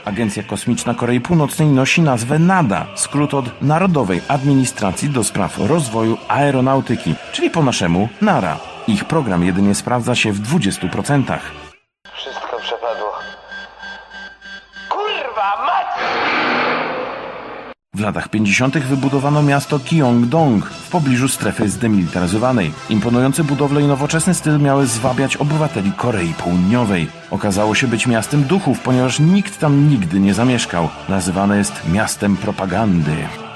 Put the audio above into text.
Agencja Kosmiczna Korei Północnej nosi nazwę NADA, skrót od Narodowej Administracji do Spraw Rozwoju Aeronautyki, czyli po naszemu NARA. Ich program jedynie sprawdza się w 20%. Wszystko przepadło. Kurwa mać! W latach 50. wybudowano miasto Kyeongdong w pobliżu strefy zdemilitaryzowanej. Imponujące budowle i nowoczesny styl miały zwabiać obywateli Korei Południowej. Okazało się być miastem duchów, ponieważ nikt tam nigdy nie zamieszkał. Nazywane jest miastem propagandy.